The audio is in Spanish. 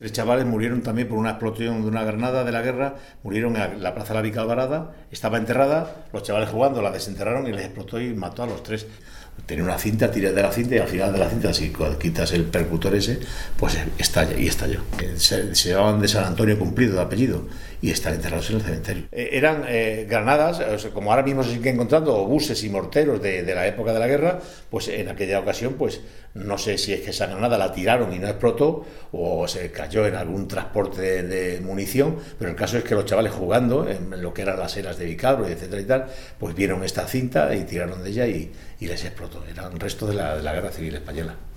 3 chavales murieron también por una explosión de una granada de la guerra, murieron en la Plaza de la Vica Alvarada, estaba enterrada, los chavales jugando la desenterraron y les explotó y mató a los 3. Tenía una cinta, tiré de la cinta y al final de la cinta, si quitas el percutor ese, pues estalla y estalló. Se llamaban de San Antonio Cumplido de apellido y están enterrados en el cementerio. Eran granadas, o sea, como ahora mismo se siguen encontrando, obuses y morteros de la época de la guerra, pues en aquella ocasión, pues no sé si es que esa granada la tiraron y no explotó o se cayó en algún transporte de munición, pero el caso es que los chavales jugando en lo que eran las eras de Vicabro, etcétera y tal, pues vieron esta cinta y tiraron de ella y les explotó. Era un resto de la Guerra Civil Española.